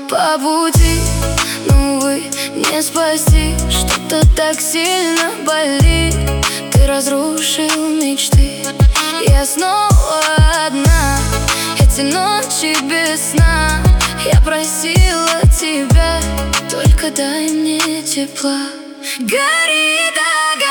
по пути, но увы, не спасти. Что-то так сильно болит. Ты разрушил мечты. Я снова одна, эти ночи без сна. Я просила тебя, только дай мне тепла. Гори, да,